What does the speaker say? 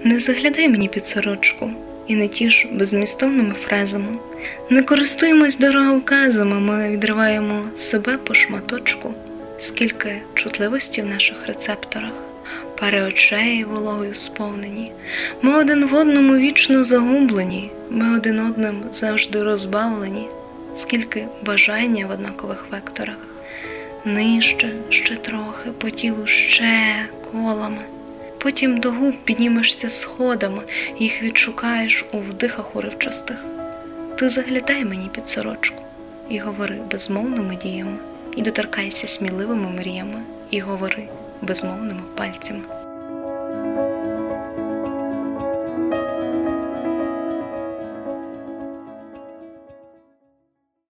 Не заглядай мені під сорочку і не тіш беззмістовними фразами. Не користуємось дороговказами, ми відриваємо себе по шматочку. Скільки чутливості в наших рецепторах, пари очей вологою сповнені. Ми один в одному вічно загублені, ми один одним завжди розбавлені. Скільки бажання в однакових векторах. Нижче, ще трохи, по тілу ще колами. Потім до губ піднімешся сходами, їх відшукаєш у вдихах уривчастих. Ти заглядай мені під сорочку і говори безмовними діями, і доторкайся сміливими мріями, і говори безмовними пальцями.